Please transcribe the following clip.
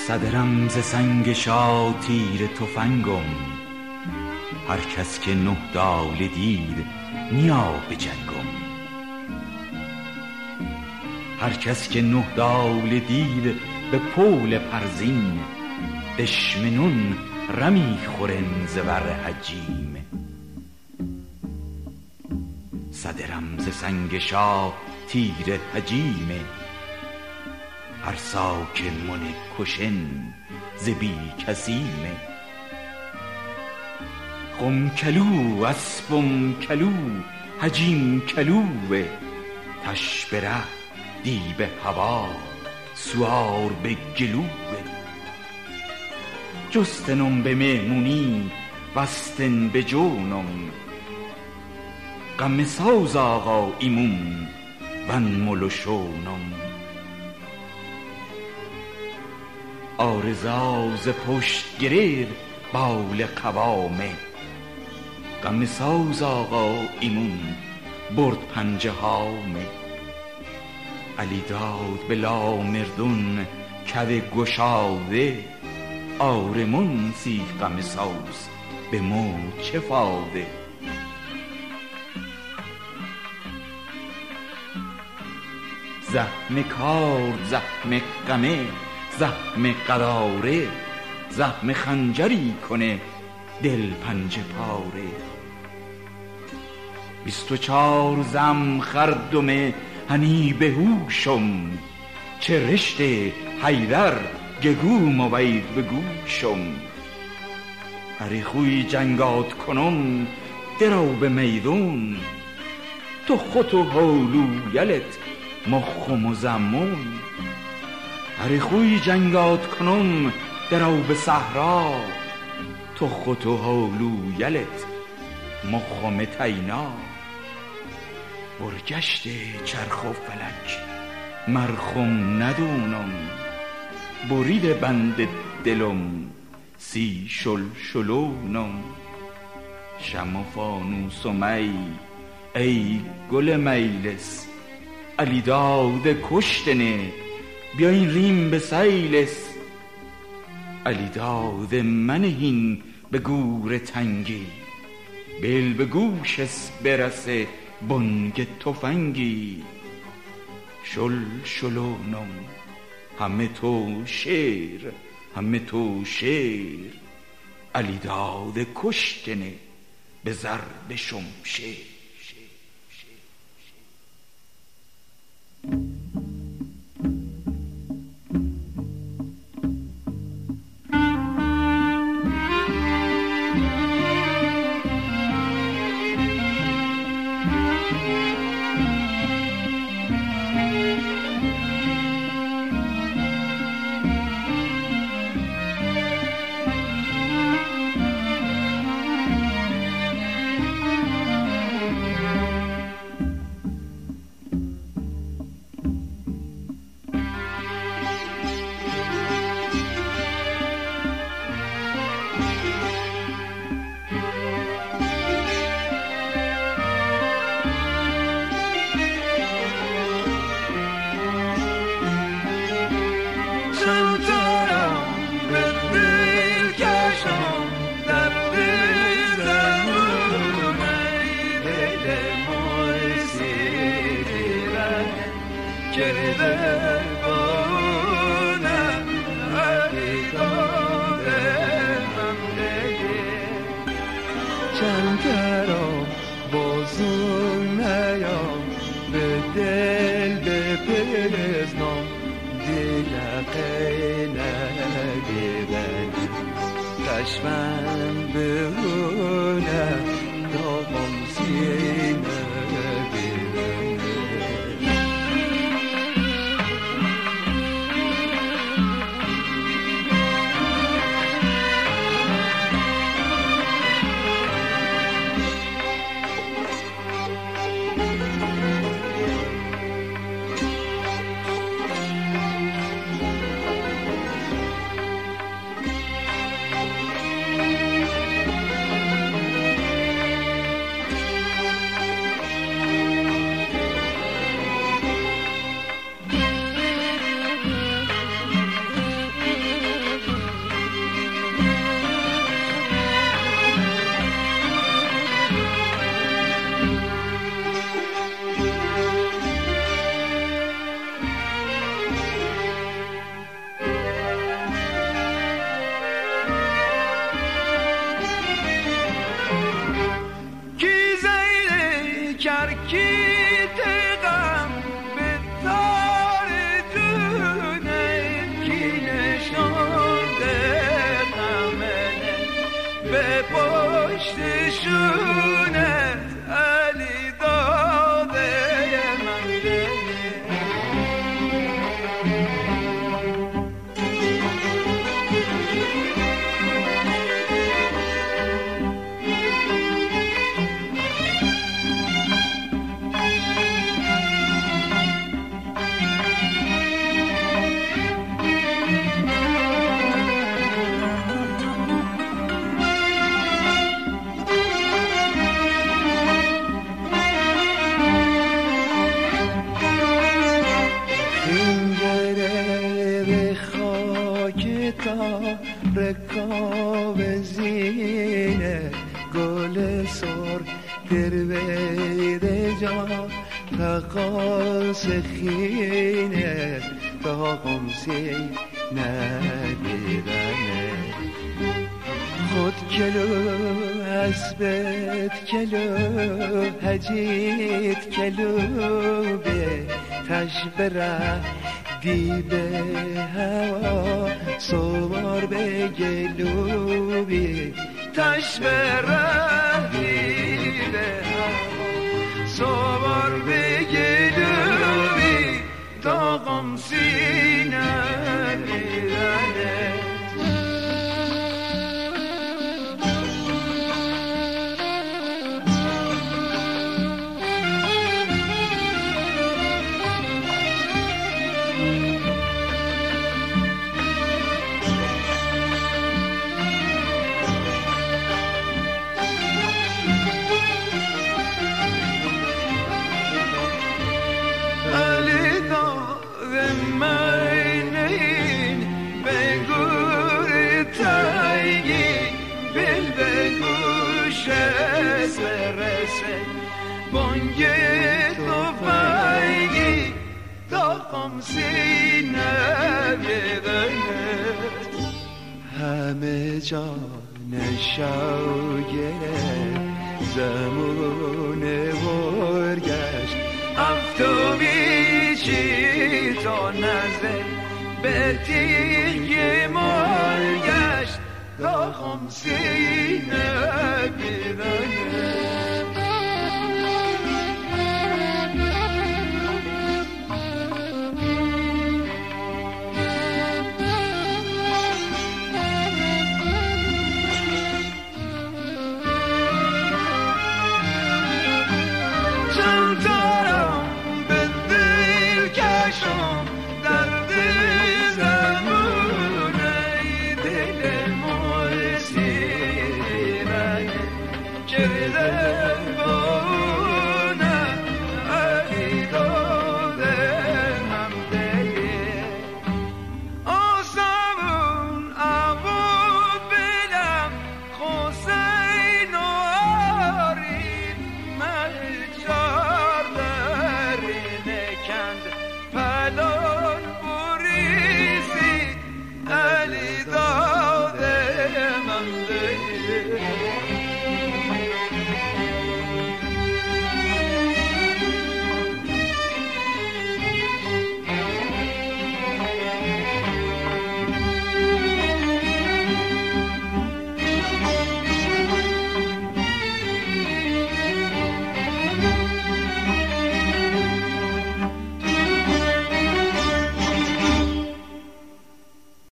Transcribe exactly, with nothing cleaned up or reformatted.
صدرم ز سنگ شاه تیر تفنگم، هر کس که نه دال دید نیا به جنگم. هر کس که نه دال دید به پول پرزین، دشمنون رمی خورن ز بر حجیم. صدرم ز سنگ شاه تیر حجیمه، هر ساک من کشن ز بی کسیمه. خم کلو اسبم کلو حجیم کلوه، تش بره دی به هوا سوار به گلوه. جستنم به مهمونی بستن به جونم، غم ساز آقا ایمون ون ملو شونم. آرزا ز پشت گریر بال قوامه، غم ساز آقا ایمون برد پنجه هامه. علی داد به لامردون کد گشاده، آرمون سی غم ساز به مو چه فاده. زخم کار زخم غمه زخم قراره، زخم خنجری کنه دل پنجه پاره. بیست و چار زم خردمه هنی به هوشم، چه رشته حیدر گگوم و وید به گوشم. هری خوی جنگات کنم درو به میدون، تو خود و هولو یلت مخم و زمون. هری خوی جنگات کنم درو به صحرا، تو خود و هولو یلت مخم تینا. برگشت چرخ و فلک مرخم ندونم، برید بند دلم سی شل شلونم. شم و فانوس و می ای گل میلس، علی داده کشتنه بیاین ریم به سیلس. علی داده منهین به گور تنگی، بل به گوشس برسه بنگ تفنگی. شل شلونم همه تو شیر همه تو شیر، علی داده کشتنه به ضرب شمشیر. چنگرم بازون نیام به دل بپرزنم، دلقه نگیرن کشمن بهونه داغم سینه کرکیت غم به تار دونه کی نشانده غمنه به پشت شونت علی داده من رکاب زینه گل سر گروید جا تقاس خینه تا قمسی ندیدنه خود کلو حسبت کلو حجیت کلو به تشبره دی به هوا سوار به گلوبی تش بره دی به هوا سوار به گلوبی تا غم سینه دیدنه بانگه تو فایگی تا قمسینه بیدنت همه جا نشاو گرفت زمون برگشت افتو بیچی تا نزد به تیگی مرگشت تا قمسینه بیدنت